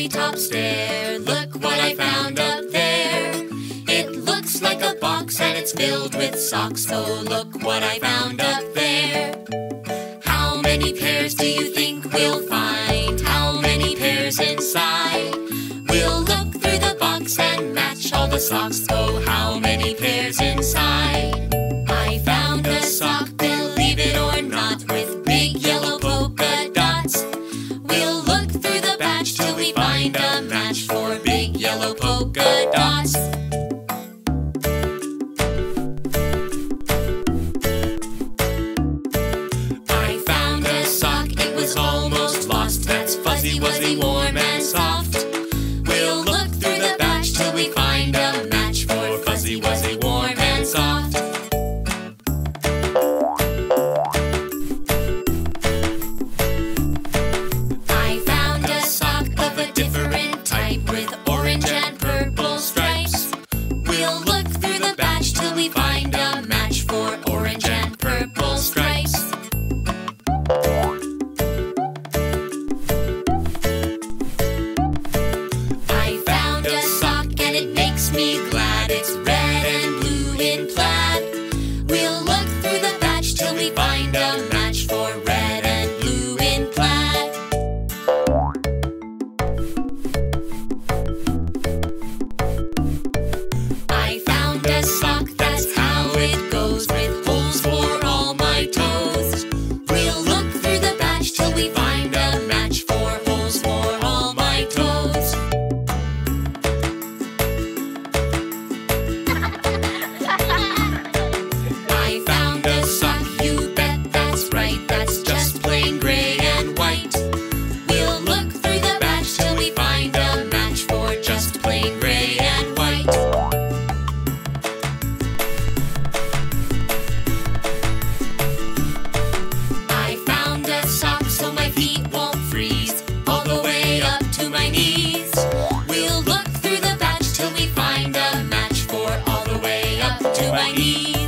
very top stair. Look what I found up there. It looks like a box and it's filled with socks. Oh, look what I found up there. How many pairs do you think we'll find? How many pairs inside? We'll look through the box and match all the socks. Oh, how many pairs inside? I found a sock, believe it or not, with big yellow polka dots. We'll look through the batch till we find a match for big yellow polka dots. I found a sock, it was almost lost. That's fuzzy, wuzzy, warm and soft. We'll look through the batch till we find a match for fuzzy, wuzzy, warm and soft. I found a sock of a different type with orange and purple stripes. We'll look through the batch till we find a match for orange and purple stripes. I found a sock and it makes me glad. It's red and blue in plaid. We'll look through the batch till we find a match for red and blue in plaid. I found a sock, that's how it goes, with holes for all my toes. We'll look through the batch till we find a match for holes for all my toes. I found a sock, you bet that's right. That's just plain gray and white. We'll look through the batch till we find a match for just plain gray and white. I found a sock so my feet won't freeze all the way up to my knees. We'll look through the batch till we find a match for all the way up to my knees.